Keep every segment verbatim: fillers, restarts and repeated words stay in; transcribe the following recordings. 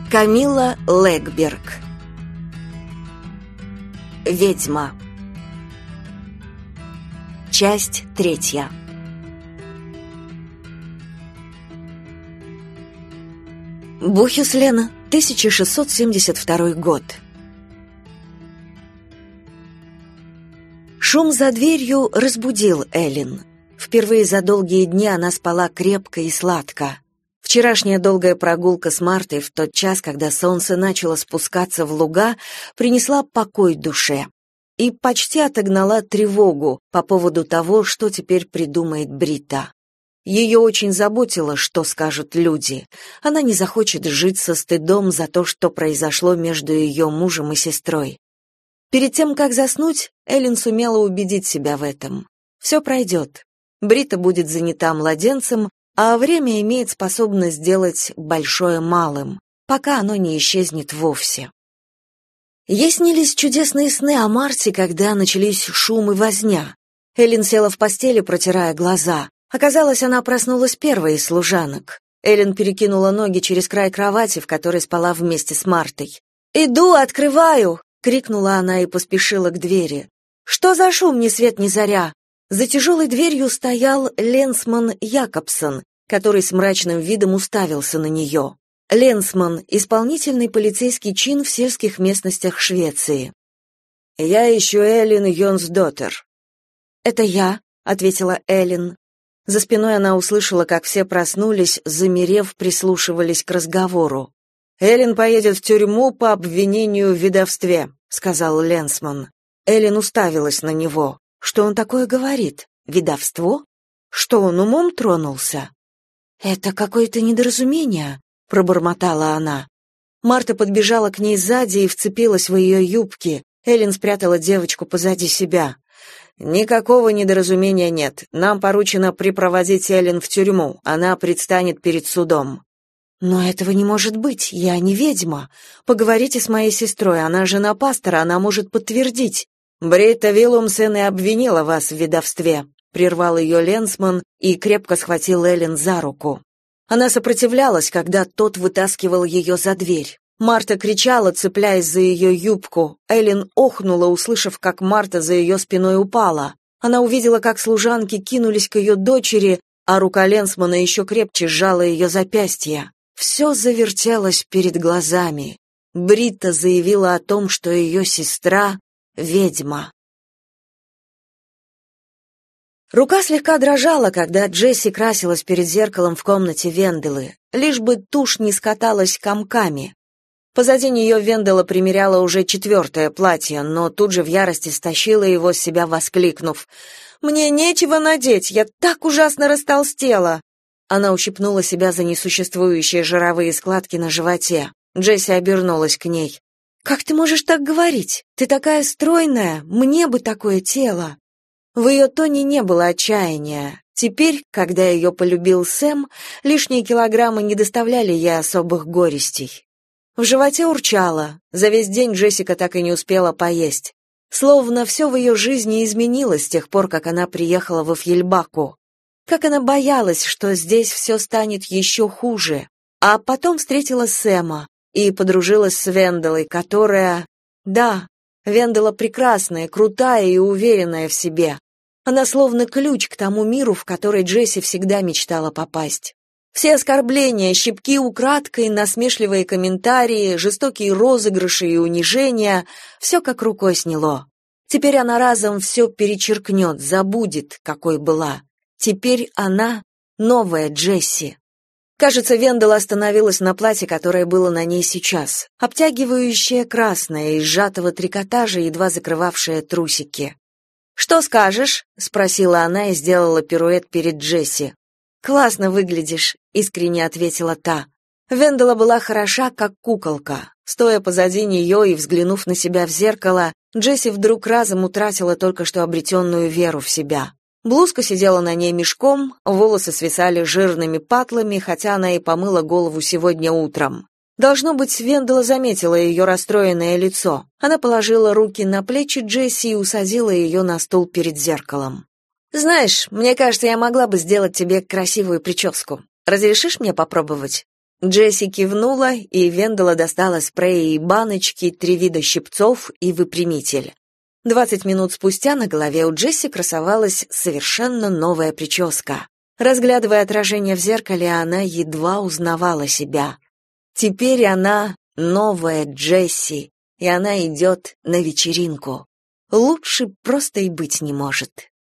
Камилла Лэгберг. Ведьма. Часть третья. Бухюслен, тысяча шестьсот семьдесят второй год. Шум за дверью разбудил Эллен. Впервые за долгие дни она спала крепко и сладко. Вчерашняя долгая прогулка с Мартой в тот час, когда солнце начало спускаться в луга, принесла покой душе и почти отогнала тревогу по поводу того, что теперь придумает Брита. Ее очень заботило, что скажут люди. Она не захочет жить со стыдом за то, что произошло между ее мужем и сестрой. Перед тем, как заснуть, Эллен сумела убедить себя в этом. Все пройдет. Брита будет занята младенцем, а время имеет способность сделать большое малым, пока оно не исчезнет вовсе. Ей снились чудесные сны о Марте, когда начались шум и возня. Эллен села в постели, протирая глаза. Оказалось, она проснулась первой из служанок. Эллен перекинула ноги через край кровати, в которой спала вместе с Мартой. «Иду, открываю!» — крикнула она и поспешила к двери. «Что за шум, ни свет ни заря?» За тяжелой дверью стоял ленсман Якобсон, который с мрачным видом уставился на нее. Ленсман — исполнительный полицейский чин в сельских местностях Швеции. «Я ищу Эллен Йонсдоттер». «Это я», — ответила Эллен. За спиной она услышала, как все проснулись, замерев, прислушивались к разговору. «Эллен поедет в тюрьму по обвинению в ведовстве», — сказал ленсман. Эллен уставилась на него. Что он такое говорит? Ведовство? Что он умом тронулся? «Это какое-то недоразумение», — пробормотала она. Марта подбежала к ней сзади и вцепилась в ее юбки. Эллен спрятала девочку позади себя. «Никакого недоразумения нет. Нам поручено припроводить Эллен в тюрьму. Она предстанет перед судом». «Но этого не может быть. Я не ведьма. Поговорите с моей сестрой. Она жена пастора, она может подтвердить». «Брита Виллумсен и обвинила вас в ведовстве», — прервал ее ленсман и крепко схватил Эллен за руку. Она сопротивлялась, когда тот вытаскивал ее за дверь. Марта кричала, цепляясь за ее юбку. Эллен охнула, услышав, как Марта за ее спиной упала. Она увидела, как служанки кинулись к ее дочери, а рука ленсмана еще крепче сжала ее запястье. Все завертелось перед глазами. Брита заявила о том, что ее сестра — ведьма. Рука слегка дрожала, когда Джесси красилась перед зеркалом в комнате Венделы, лишь бы тушь не скаталась комками. Позади нее Вендела примеряла уже четвертое платье, но тут же в ярости стащила его с себя, воскликнув: «Мне нечего надеть, я так ужасно растолстела!» Она ущипнула себя за несуществующие жировые складки на животе. Джесси обернулась к ней. «Как ты можешь так говорить? Ты такая стройная, мне бы такое тело!» В ее тоне не было отчаяния. Теперь, когда ее полюбил Сэм, лишние килограммы не доставляли ей особых горестей. В животе урчало. За весь день Джессика так и не успела поесть. Словно все в ее жизни изменилось с тех пор, как она приехала во Фьельбаку. Как она боялась, что здесь все станет еще хуже. А потом встретила Сэма и подружилась с Венделой, которая... Да, Вендела прекрасная, крутая и уверенная в себе. Она словно ключ к тому миру, в который Джесси всегда мечтала попасть. Все оскорбления, щипки украдкой, насмешливые комментарии, жестокие розыгрыши и унижения — все как рукой сняло. Теперь она разом все перечеркнет, забудет, какой была. Теперь она — новая Джесси. Кажется, Вендела остановилась на платье, которое было на ней сейчас, обтягивающее красное, из сжатого трикотажа, едва закрывавшее трусики. «Что скажешь?» — спросила она и сделала пируэт перед Джесси. «Классно выглядишь», — искренне ответила та. Вендела была хороша, как куколка. Стоя позади нее и взглянув на себя в зеркало, Джесси вдруг разом утратила только что обретенную веру в себя. Блузка сидела на ней мешком, волосы свисали жирными патлами, хотя она и помыла голову сегодня утром. Должно быть, Вендела заметила ее расстроенное лицо. Она положила руки на плечи Джесси и усадила ее на стул перед зеркалом. «Знаешь, мне кажется, я могла бы сделать тебе красивую прическу. Разрешишь мне попробовать?» Джесси кивнула, и Вендела достала спреи и баночки, три вида щипцов и выпрямитель. Двадцать минут спустя на голове у Джесси красовалась совершенно новая прическа. Разглядывая отражение в зеркале, она едва узнавала себя. Теперь она новая Джесси, и она идет на вечеринку. Лучше просто и быть не может.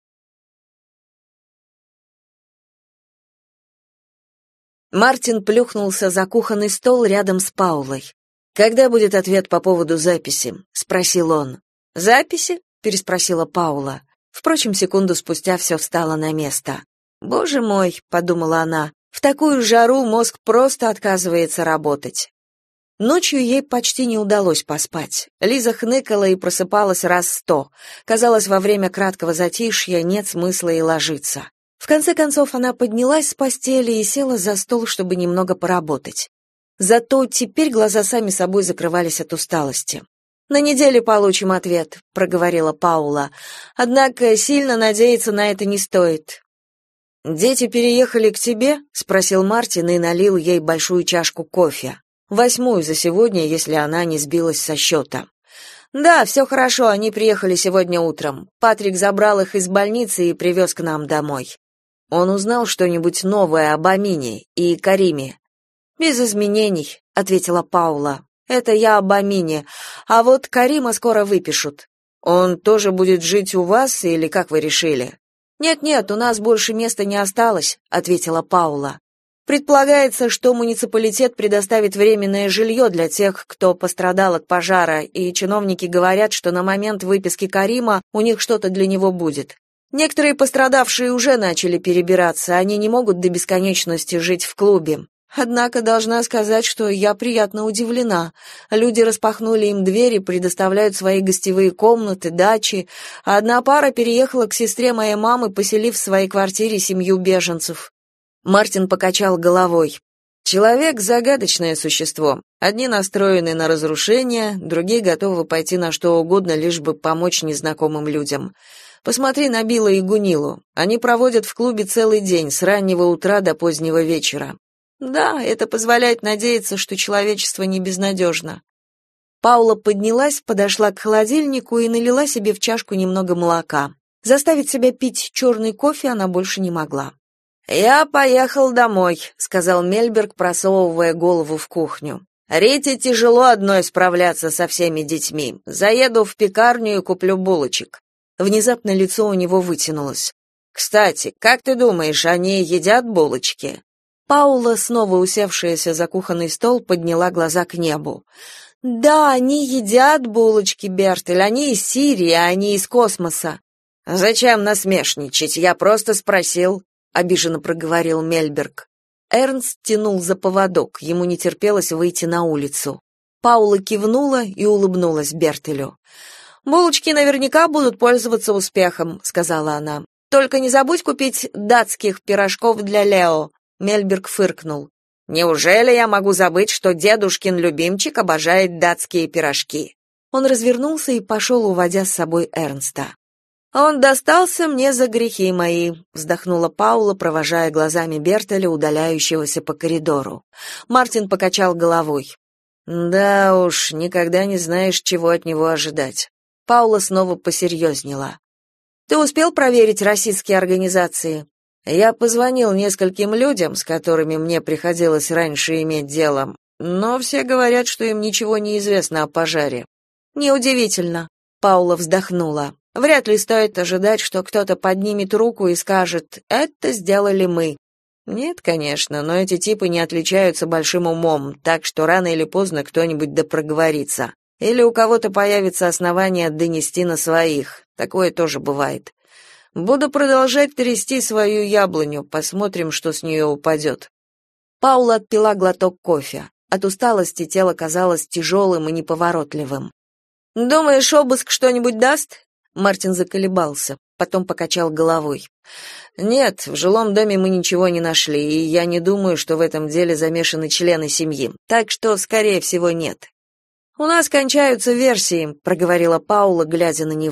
Мартин плюхнулся за кухонный стол рядом с Паулой. «Когда будет ответ по поводу записи?» — спросил он. «Записи?» — переспросила Паула. Впрочем, секунду спустя все встало на место. «Боже мой», — подумала она, — «в такую жару мозг просто отказывается работать». Ночью ей почти не удалось поспать. Лиза хныкала и просыпалась раз сто. Казалось, во время краткого затишья нет смысла и ложиться. В конце концов, она поднялась с постели и села за стол, чтобы немного поработать. Зато теперь глаза сами собой закрывались от усталости. «На неделе получим ответ», — проговорила Паула. «Однако сильно надеяться на это не стоит». «Дети переехали к тебе?» — спросил Мартин и налил ей большую чашку кофе. Восьмую за сегодня, если она не сбилась со счета. «Да, все хорошо, они приехали сегодня утром. Патрик забрал их из больницы и привез к нам домой». Он узнал что-нибудь новое об Амине и Кариме. «Без изменений», — ответила Паула. «Это я об Амине, а вот Карима скоро выпишут». «Он тоже будет жить у вас или как вы решили?» «Нет-нет, у нас больше места не осталось», — ответила Паула. «Предполагается, что муниципалитет предоставит временное жилье для тех, кто пострадал от пожара, и чиновники говорят, что на момент выписки Карима у них что-то для него будет. Некоторые пострадавшие уже начали перебираться, они не могут до бесконечности жить в клубе. Однако должна сказать, что я приятно удивлена. Люди распахнули им двери, предоставляют свои гостевые комнаты, дачи, а одна пара переехала к сестре моей мамы, поселив в своей квартире семью беженцев». Мартин покачал головой. «Человек — загадочное существо. Одни настроены на разрушение, другие готовы пойти на что угодно, лишь бы помочь незнакомым людям. Посмотри на Билла и Гунилу. Они проводят в клубе целый день, с раннего утра до позднего вечера. Да, это позволяет надеяться, что человечество не безнадежно». Паула поднялась, подошла к холодильнику и налила себе в чашку немного молока. Заставить себя пить черный кофе она больше не могла. «Я поехал домой», — сказал Мельберг, просовывая голову в кухню. «Рите тяжело одной справляться со всеми детьми. Заеду в пекарню и куплю булочек». Внезапно лицо у него вытянулось. «Кстати, как ты думаешь, они едят булочки?» Паула, снова усевшаяся за кухонный стол, подняла глаза к небу. «Да, они едят булочки, Бертель, они из Сирии, а не из космоса». «Зачем насмешничать? Я просто спросил», — обиженно проговорил Мельберг. Эрнст тянул за поводок, ему не терпелось выйти на улицу. Паула кивнула и улыбнулась Бертелю. «Булочки наверняка будут пользоваться успехом», — сказала она. «Только не забудь купить датских пирожков для Лео». Мельберг фыркнул. «Неужели я могу забыть, что дедушкин любимчик обожает датские пирожки?» Он развернулся и пошел, уводя с собой Эрнста. «Он достался мне за грехи мои», — вздохнула Паула, провожая глазами Бертеля, удаляющегося по коридору. Мартин покачал головой. «Да уж, никогда не знаешь, чего от него ожидать». Паула снова посерьезнела. «Ты успел проверить российские организации?» «Я позвонил нескольким людям, с которыми мне приходилось раньше иметь дело, но все говорят, что им ничего не известно о пожаре». «Неудивительно», — Паула вздохнула. «Вряд ли стоит ожидать, что кто-то поднимет руку и скажет «это сделали мы». Нет, конечно, но эти типы не отличаются большим умом, так что рано или поздно кто-нибудь да проговорится. Или у кого-то появится основание донести на своих. Такое тоже бывает. Буду продолжать трясти свою яблоню, посмотрим, что с нее упадет». Паула отпила глоток кофе. От усталости тело казалось тяжелым и неповоротливым. «Думаешь, обыск что-нибудь даст?» Мартин заколебался, потом покачал головой. «Нет, в жилом доме мы ничего не нашли, и я не думаю, что в этом деле замешаны члены семьи, так что, скорее всего, нет». «У нас кончаются версии», — проговорила Паула, глядя на него.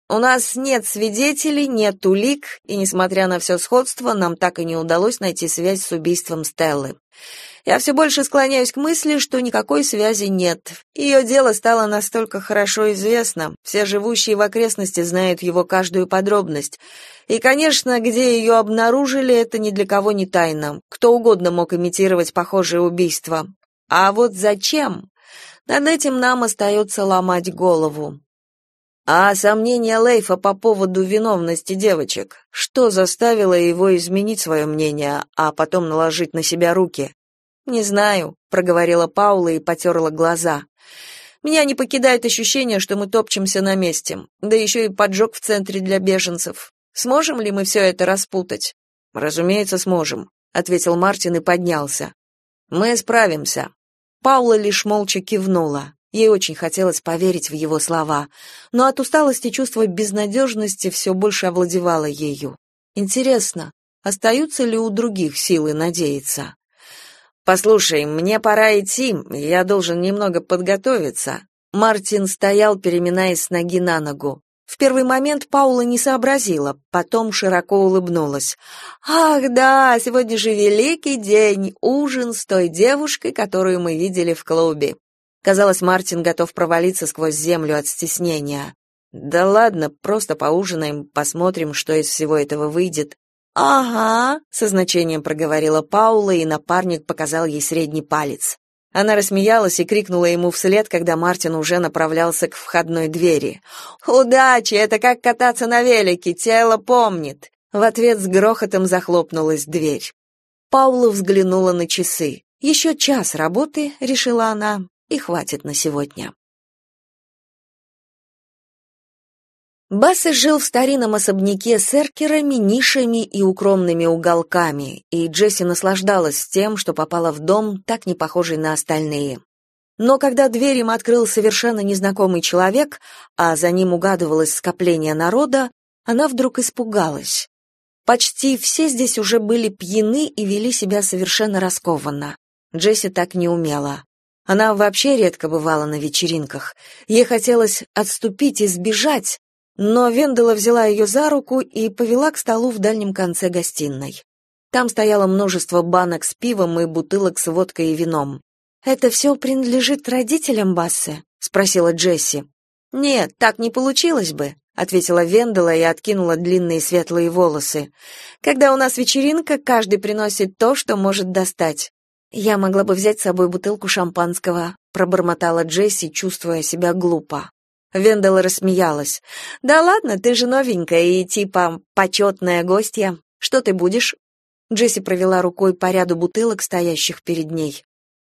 У нас нет свидетелей, нет улик, и, несмотря на все сходство, нам так и не удалось найти связь с убийством Стеллы. Я все больше склоняюсь к мысли, что никакой связи нет. Ее дело стало настолько хорошо известно, все живущие в окрестности знают его каждую подробность. И, конечно, где ее обнаружили, это ни для кого не тайна. Кто угодно мог имитировать похожее убийство. А вот зачем? Над этим нам остается ломать голову. А сомнения Лейфа по поводу виновности девочек? Что заставило его изменить свое мнение, а потом наложить на себя руки? «Не знаю», — проговорила Паула и потерла глаза. «Меня не покидает ощущение, что мы топчемся на месте, да еще и поджог в центре для беженцев. Сможем ли мы все это распутать?» «Разумеется, сможем», — ответил Мартин и поднялся. «Мы справимся». Паула лишь молча кивнула. Ей очень хотелось поверить в его слова, но от усталости чувство безнадежности все больше овладевало ею. Интересно, остаются ли у других силы надеяться? «Послушай, мне пора идти, я должен немного подготовиться». Мартин стоял, переминаясь с ноги на ногу. В первый момент Паула не сообразила, потом широко улыбнулась. «Ах, да, сегодня же великий день, ужин с той девушкой, которую мы видели в клубе». Казалось, Мартин готов провалиться сквозь землю от стеснения. «Да ладно, просто поужинаем, посмотрим, что из всего этого выйдет». «Ага», — со значением проговорила Паула, и напарник показал ей средний палец. Она рассмеялась и крикнула ему вслед, когда Мартин уже направлялся к входной двери. «Удачи! Это как кататься на велике, тело помнит!» В ответ с грохотом захлопнулась дверь. Паула взглянула на часы. «Еще час работы», — решила она, — «и хватит на сегодня». Бассе жил в старинном особняке с эркерами, нишами и укромными уголками, и Джесси наслаждалась тем, что попала в дом, так не похожий на остальные. Но когда дверь им открыл совершенно незнакомый человек, а за ним угадывалось скопление народа, она вдруг испугалась. Почти все здесь уже были пьяны и вели себя совершенно раскованно. Джесси так не умела. Она вообще редко бывала на вечеринках. Ей хотелось отступить и сбежать, но Вендела взяла ее за руку и повела к столу в дальнем конце гостиной. Там стояло множество банок с пивом и бутылок с водкой и вином. «Это все принадлежит родителям Бассе?» — спросила Джесси. «Нет, так не получилось бы», — ответила Вендела и откинула длинные светлые волосы. «Когда у нас вечеринка, каждый приносит то, что может достать». «Я могла бы взять с собой бутылку шампанского», — пробормотала Джесси, чувствуя себя глупо. Вендела рассмеялась. «Да ладно, ты же новенькая и типа почетная гостья. Что ты будешь?» Джесси провела рукой по ряду бутылок, стоящих перед ней.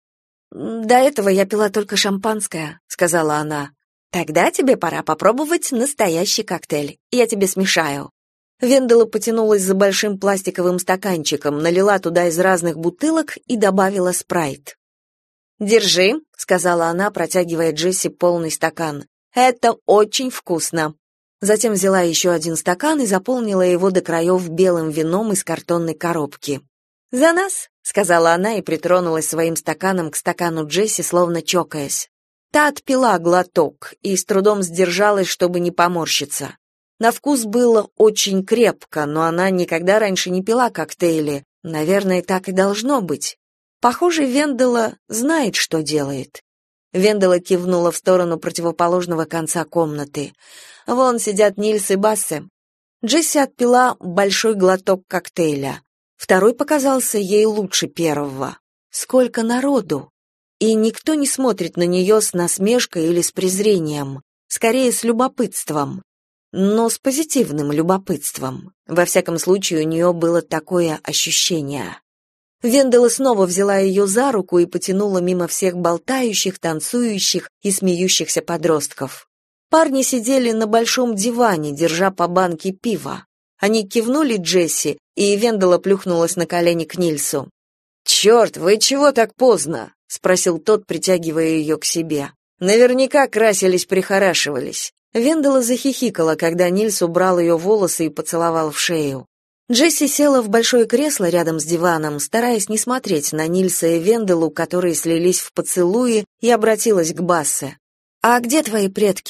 «До этого я пила только шампанское», — сказала она. «Тогда тебе пора попробовать настоящий коктейль. Я тебе смешаю». Вендела потянулась за большим пластиковым стаканчиком, налила туда из разных бутылок и добавила спрайт. «Держи», — сказала она, протягивая Джесси полный стакан. «Это очень вкусно». Затем взяла еще один стакан и заполнила его до краев белым вином из картонной коробки. «За нас», — сказала она и притронулась своим стаканом к стакану Джесси, словно чокаясь. Та отпила глоток и с трудом сдержалась, чтобы не поморщиться. На вкус было очень крепко, но она никогда раньше не пила коктейли. Наверное, так и должно быть. Похоже, Вендела знает, что делает. Вендела кивнула в сторону противоположного конца комнаты. Вон сидят Нильс и Бассе. Джесси отпила большой глоток коктейля. Второй показался ей лучше первого. Сколько народу! И никто не смотрит на нее с насмешкой или с презрением, скорее с любопытством. Но с позитивным любопытством. Во всяком случае, у нее было такое ощущение. Вендела снова взяла ее за руку и потянула мимо всех болтающих, танцующих и смеющихся подростков. Парни сидели на большом диване, держа по банке пива. Они кивнули Джесси, и Вендела плюхнулась на колени к Нильсу. «Черт, вы чего так поздно?» — спросил тот, притягивая ее к себе. «Наверняка красились-прихорашивались». Вендела захихикала, когда Нильс убрал ее волосы и поцеловал в шею. Джесси села в большое кресло рядом с диваном, стараясь не смотреть на Нильса и Венделу, которые слились в поцелуи, и обратилась к Бассе. «А где твои предки?»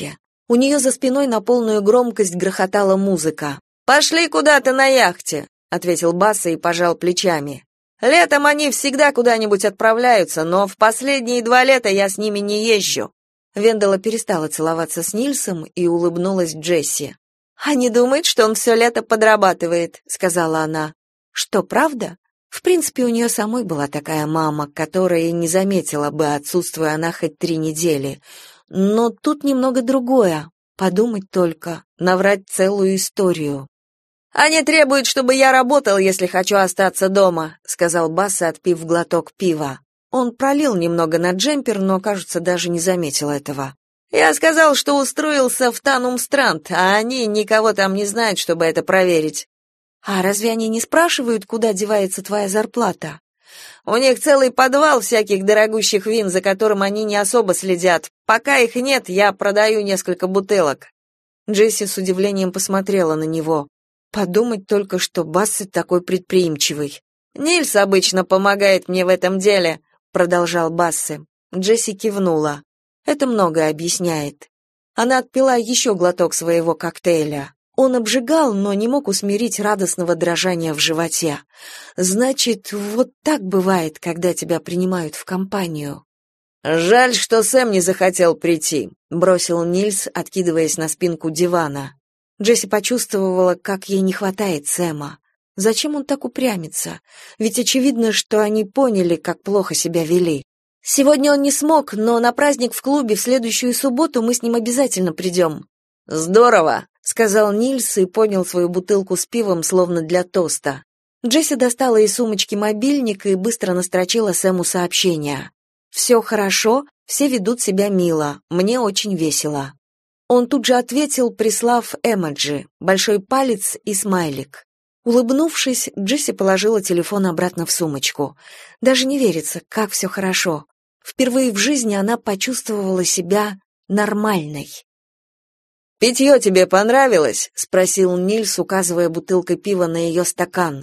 У нее за спиной на полную громкость грохотала музыка. «Пошли куда-то на яхте», — ответил Басса и пожал плечами. «Летом они всегда куда-нибудь отправляются, но в последние два лета я с ними не езжу». Вендела перестала целоваться с Нильсом и улыбнулась Джесси. «А не думает, что он все лето подрабатывает», — сказала она. «Что, правда?» В принципе, у нее самой была такая мама, которая не заметила бы, отсутствуя она хоть три недели. Но тут немного другое. Подумать только, наврать целую историю. «Они требуют, чтобы я работал, если хочу остаться дома», — сказал Басса, отпив глоток пива. Он пролил немного на джемпер, но, кажется, даже не заметил этого. «Я сказал, что устроился в Танум-Странд, а они никого там не знают, чтобы это проверить». «А разве они не спрашивают, куда девается твоя зарплата?» «У них целый подвал всяких дорогущих вин, за которым они не особо следят. Пока их нет, я продаю несколько бутылок». Джесси с удивлением посмотрела на него. Подумать только, что Бассет такой предприимчивый. «Нильс обычно помогает мне в этом деле», — продолжал Бассе. Джесси кивнула. Это многое объясняет. Она отпила еще глоток своего коктейля. Он обжигал, но не мог усмирить радостного дрожания в животе. Значит, вот так бывает, когда тебя принимают в компанию. «Жаль, что Сэм не захотел прийти», — бросил Нильс, откидываясь на спинку дивана. Джесси почувствовала, как ей не хватает Сэма. Зачем он так упрямится? Ведь очевидно, что они поняли, как плохо себя вели. «Сегодня он не смог, но на праздник в клубе в следующую субботу мы с ним обязательно придем». «Здорово», — сказал Нильс и поднял свою бутылку с пивом, словно для тоста. Джесси достала из сумочки мобильник и быстро настрочила Сэму сообщение. «Все хорошо, все ведут себя мило, мне очень весело». Он тут же ответил, прислав эмоджи, большой палец и смайлик. Улыбнувшись, Джесси положила телефон обратно в сумочку. Даже не верится, как все хорошо. Впервые в жизни она почувствовала себя нормальной. «Питье тебе понравилось?» — спросил Нильс, указывая бутылкой пива на ее стакан.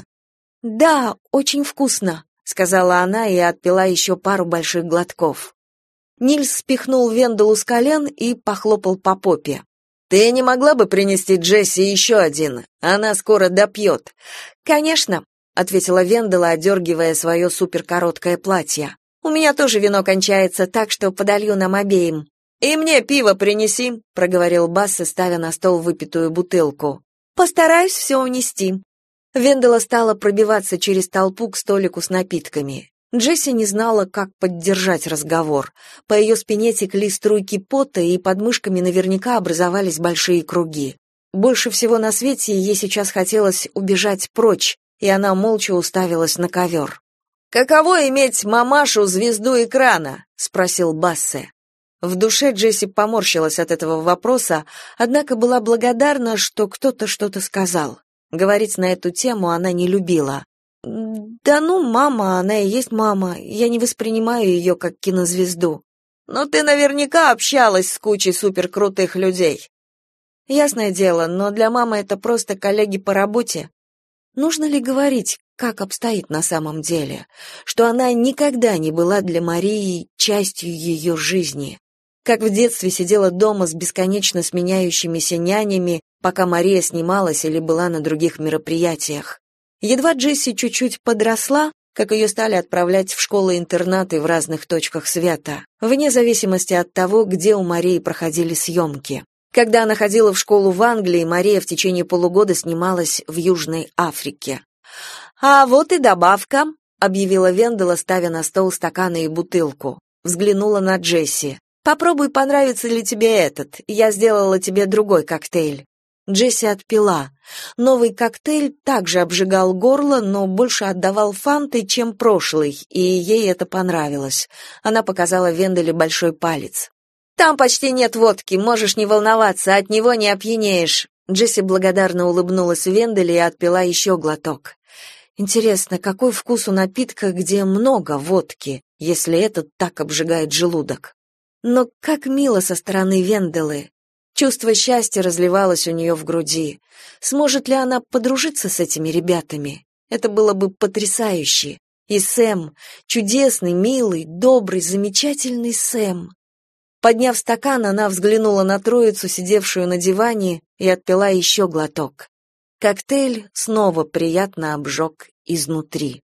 «Да, очень вкусно», — сказала она и отпила еще пару больших глотков. Нильс спихнул Венделу с колен и похлопал по попе. «Ты не могла бы принести Джесси еще один? Она скоро допьет». «Конечно», — ответила Вендела, одергивая свое суперкороткое платье. «У меня тоже вино кончается, так что подолью нам обеим». «И мне пиво принеси», — проговорил Бассе, ставя на стол выпитую бутылку. «Постараюсь все унести». Вендела стала пробиваться через толпу к столику с напитками. Джесси не знала, как поддержать разговор. По ее спине текли струйки пота, и под мышками наверняка образовались большие круги. Больше всего на свете ей сейчас хотелось убежать прочь, и она молча уставилась на ковер. «Каково иметь мамашу-звезду экрана?» — спросил Бассе. В душе Джесси поморщилась от этого вопроса, однако была благодарна, что кто-то что-то сказал. Говорить на эту тему она не любила. «Да ну, мама, она и есть мама, я не воспринимаю ее как кинозвезду». «Ну ты наверняка общалась с кучей суперкрутых людей». «Ясное дело, но для мамы это просто коллеги по работе». Нужно ли говорить, как обстоит на самом деле, что она никогда не была для Марии частью ее жизни? Как в детстве сидела дома с бесконечно сменяющимися нянями, пока Мария снималась или была на других мероприятиях. Едва Джесси чуть-чуть подросла, как ее стали отправлять в школы-интернаты в разных точках света, вне зависимости от того, где у Марии проходили съемки. Когда она ходила в школу в Англии, Мария в течение полугода снималась в Южной Африке. «А вот и добавка», — объявила Вендела, ставя на стол стаканы и бутылку. Взглянула на Джесси. «Попробуй, понравится ли тебе этот. Я сделала тебе другой коктейль». Джесси отпила. Новый коктейль также обжигал горло, но больше отдавал фантой, чем прошлый, и ей это понравилось. Она показала Венделе большой палец. «Там почти нет водки, можешь не волноваться, от него не опьянеешь». Джесси благодарно улыбнулась Венделе и отпила еще глоток. Интересно, какой вкус у напитка, где много водки, если этот так обжигает желудок? Но как мило со стороны Венделы. Чувство счастья разливалось у нее в груди. Сможет ли она подружиться с этими ребятами? Это было бы потрясающе. И Сэм, чудесный, милый, добрый, замечательный Сэм. Подняв стакан, она взглянула на троицу, сидевшую на диване, и отпила еще глоток. Коктейль снова приятно обжег изнутри.